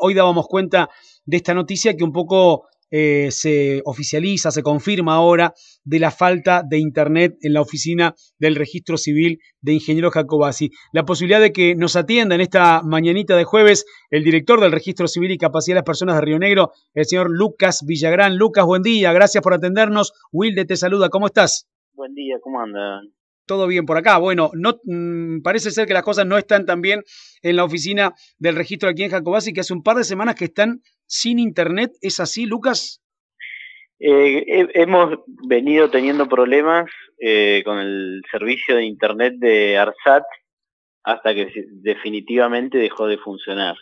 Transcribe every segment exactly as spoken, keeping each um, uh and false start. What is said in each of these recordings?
hoy dábamos cuenta de esta noticia que un poco eh, se oficializa, se confirma ahora de la falta de internet en la oficina del Registro Civil de Ingeniero Jacobacci. La posibilidad de que nos atienda en esta mañanita de jueves el director del Registro Civil y Capacidad de las Personas de Río Negro, el señor Lucas Villagrán. Lucas, buen día, gracias por atendernos. Wilde te saluda, ¿cómo estás? Buen día, ¿cómo andan? Todo bien por acá. Bueno, no mmm, parece ser que las cosas no están tan bien en la oficina del registro aquí en Jacobacci, que hace un par de semanas que están sin internet. ¿Es así, Lucas? Eh, he, hemos venido teniendo problemas eh, con el servicio de internet de ARSAT hasta que definitivamente dejó de funcionar.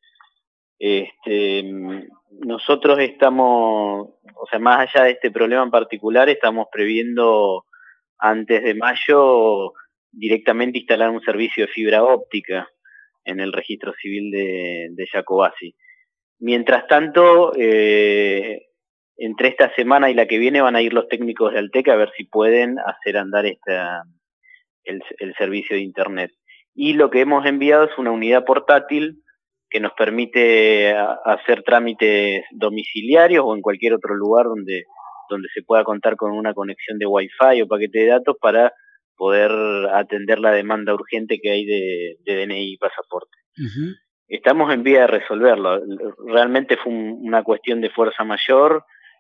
Este, nosotros estamos, o sea, más allá de este problema en particular, estamos previendo antes de mayo directamente instalar un servicio de fibra óptica en el registro civil de, de Jacobacci. Mientras tanto, eh, entre esta semana y la que viene van a ir los técnicos de Alteca a ver si pueden hacer andar esta, el, el servicio de internet. Y lo que hemos enviado es una unidad portátil que nos permite hacer trámites domiciliarios o en cualquier otro lugar donde donde se pueda contar con una conexión de Wi-Fi o paquete de datos para poder atender la demanda urgente que hay de, de D N I y pasaporte. Uh-huh. Estamos en vía de resolverlo. Realmente fue un, una cuestión de fuerza mayor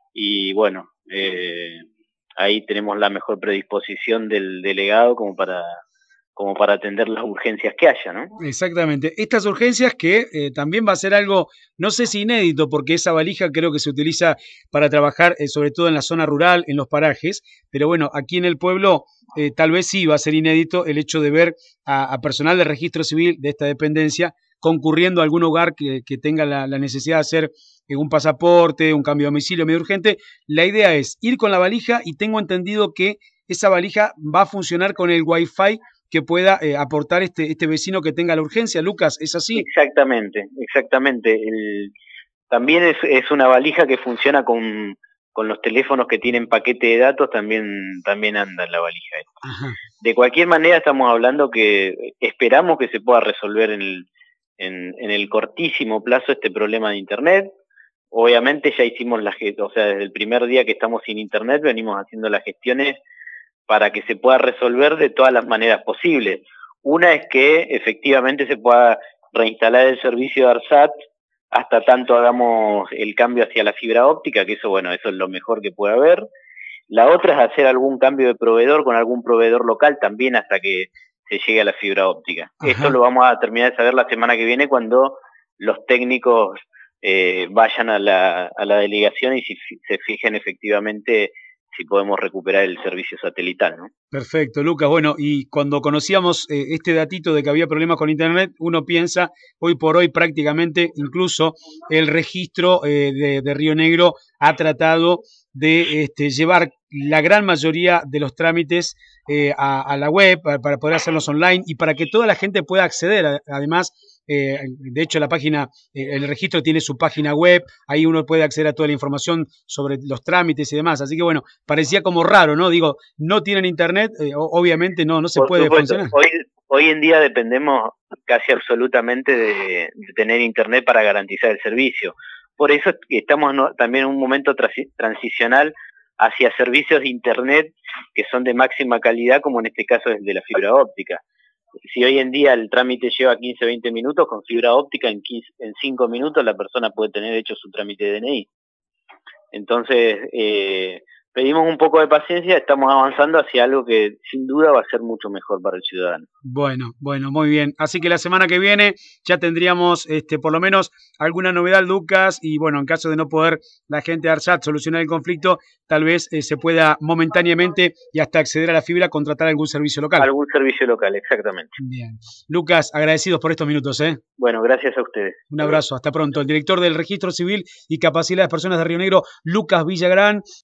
y bueno, eh, ahí tenemos la mejor predisposición del delegado como para como para atender las urgencias que haya, ¿no? Exactamente. Estas urgencias que eh, también va a ser algo, no sé si inédito, porque esa valija creo que se utiliza para trabajar eh, sobre todo en la zona rural, en los parajes, pero bueno, aquí en el pueblo eh, tal vez sí va a ser inédito el hecho de ver a, a personal de registro civil de esta dependencia concurriendo a algún hogar que, que tenga la, la necesidad de hacer eh, un pasaporte, un cambio de domicilio medio urgente. La idea es ir con la valija y tengo entendido que esa valija va a funcionar con el Wi-Fi que pueda eh, aportar este, este vecino que tenga la urgencia. Lucas, ¿es así? Exactamente, exactamente. El, también es, es una valija que funciona con, con los teléfonos que tienen paquete de datos, también, también anda en la valija. Ajá. De cualquier manera estamos hablando que esperamos que se pueda resolver en el, en, en el cortísimo plazo este problema de internet. Obviamente ya hicimos las, o sea, desde el primer día que estamos sin internet venimos haciendo las gestiones para que se pueda resolver de todas las maneras posibles. Una es que efectivamente se pueda reinstalar el servicio de ARSAT hasta tanto hagamos el cambio hacia la fibra óptica, que eso, bueno, eso es lo mejor que puede haber. La otra es hacer algún cambio de proveedor con algún proveedor local también hasta que se llegue a la fibra óptica. Ajá. Esto lo vamos a terminar de saber la semana que viene cuando los técnicos eh, vayan a la, a la delegación y si, se fijen efectivamente si podemos recuperar el servicio satelital, ¿no? Perfecto, Lucas. Bueno, y cuando conocíamos eh, este datito de que había problemas con internet, uno piensa, hoy por hoy prácticamente, incluso el registro eh, de, de Río Negro ha tratado de este, llevar la gran mayoría de los trámites eh, a, a la web para, para poder hacerlos online y para que toda la gente pueda acceder. Además, eh, de hecho, la página, eh, el registro tiene su página web, ahí uno puede acceder a toda la información sobre los trámites y demás. Así que bueno, parecía como raro, ¿no? Digo, no tienen internet, eh, obviamente no, no se Por puede supuesto. funcionar. Hoy, hoy en día dependemos casi absolutamente de, de tener internet para garantizar el servicio. Por eso estamos no, también en un momento transicional hacia servicios de internet que son de máxima calidad, como en este caso es el de la fibra óptica. Si hoy en día el trámite lleva quince a veinte minutos, con fibra óptica en, quince, en cinco minutos la persona puede tener hecho su trámite de D N I. Entonces, eh, pedimos un poco de paciencia, estamos avanzando hacia algo que sin duda va a ser mucho mejor para el ciudadano. Bueno, bueno, muy bien. Así que la semana que viene ya tendríamos este, por lo menos alguna novedad, Lucas, y bueno, en caso de no poder la gente de ARSAT solucionar el conflicto, tal vez eh, se pueda momentáneamente y hasta acceder a la fibra contratar algún servicio local. Algún servicio local, exactamente. Bien. Lucas, agradecidos por estos minutos, ¿eh? Bueno, gracias a ustedes. Un abrazo, hasta pronto. El director del Registro Civil y Capacidad de las Personas de Río Negro, Lucas Villagrán.